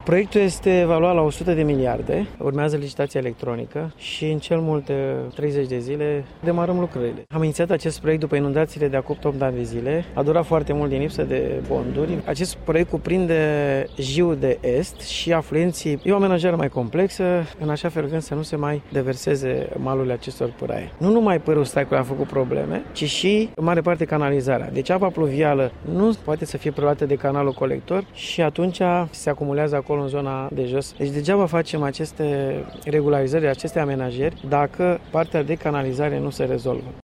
Proiectul este evaluat la 100 de miliarde, urmează licitația electronică și în cel mult 30 de zile demarăm lucrările. Am inițiat acest proiect după inundațiile de acum 8 ani de zile. A durat foarte mult din lipsă de fonduri. Acest proiect cuprinde Jiul de Est și afluenții. E o amenajare mai complexă, în așa fel încât să nu se mai deverseze malurile acestor pâraie. Nu numai pârâul Staicului a făcut probleme, ci și în mare parte canalizarea. Deci apa pluvială nu poate să fie preluată de canalul colector și atunci se acumulează acolo în zona de jos. Deci degeaba facem aceste regularizări, aceste amenajări dacă partea de canalizare nu se rezolvă.